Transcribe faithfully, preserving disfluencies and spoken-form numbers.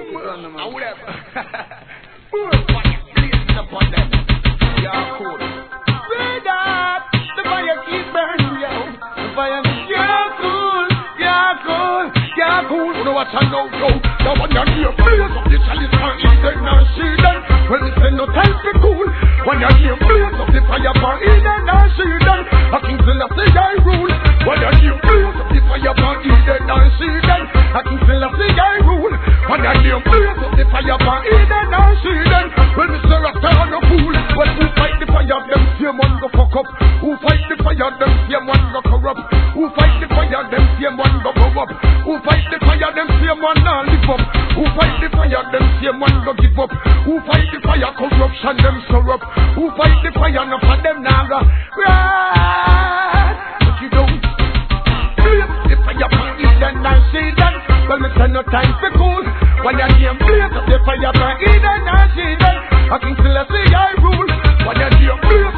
I would have. More fire blazing upon them. Yeah, cool. Read up. The fire keep burning, yo. The fire is yeah, cool. Yeah, cool. Yeah, cool. You know what I know, yo. The one that hear blaze of the chalice for Eden and Shiden. Well, it's no time for cool. When you hear blaze of the fire for Eden and Shiden. A king still have the guy rule. When you hear blaze of the fire for Eden and Shiden. A king still have the guy rule. When you hear blaze of the fire for Eden and Shiden. Well, Mister Rasta no fool. Well, who fight the fire? Them same one go fuck up. Who fight the fire? Them same one go corrupt. Who fight the fire? Them same one go go up. Who fight the fire? Them same one now live up. Who fight the fire? Them same one go give up. Who fight the fire? Corruption them stir up. Who fight the fire? Enough of them now go right. But you don't blaze the fire for Eden and Shiden. Well, me say no time for cool. When you hear blaze of the fire for Eden and Shiden. I can still see I rule. When you hear blaze